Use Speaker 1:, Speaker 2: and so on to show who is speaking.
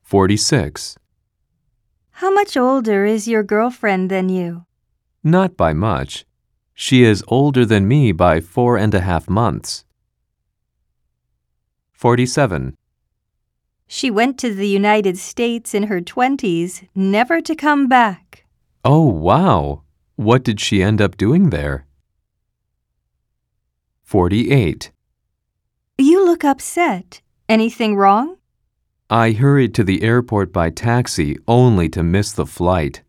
Speaker 1: 46.
Speaker 2: How much older is your girlfriend than you?
Speaker 1: Not by much. She is older than me by 4.5 months. 47.
Speaker 2: She went to the United States in her 20s, never to come back.
Speaker 1: Oh, wow! What did she end up doing there? 48.
Speaker 2: You look upset. Anything wrong?
Speaker 1: I hurried to the airport by taxi only to miss the flight.